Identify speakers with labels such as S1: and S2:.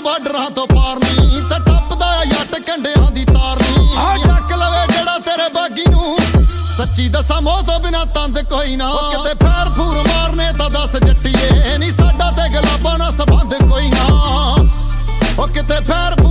S1: ਬਾਰਡਰਾਂ ਤੋਂ ਪਾਰ ਨੀ ਤੇ ਟੱਪਦਾ ਜੱਟ ਕੰਡਿਆਂ ਦੀ ਤਾਰ ਨੀ ਚੱਕ ਲਵੇ ਜਿਹੜਾ ਤੇਰੇ ਬਾਗੀ ਨੂੰ ਸੱਚੀ ਦੱਸਾਂ ਮੋਹ ਤੋਂ ਬਿਨਾ ਤੰਦ ਕੋਈ ਨਾ ਕਿਤੇ ਫੈਰ ਫੂਰ ਮਾਰਨੇ ਤਾਂ ਦੱਸ ਜੱਟੀਏ ਨਹੀਂ ਸਾਡਾ ਤੇ ਗਲਾਬਾਂ ਨਾਲ ਸੰਬੰਧ ਕੋਈ ਨਾ ਉਹ ਕਿਤੇ ਫੈਰ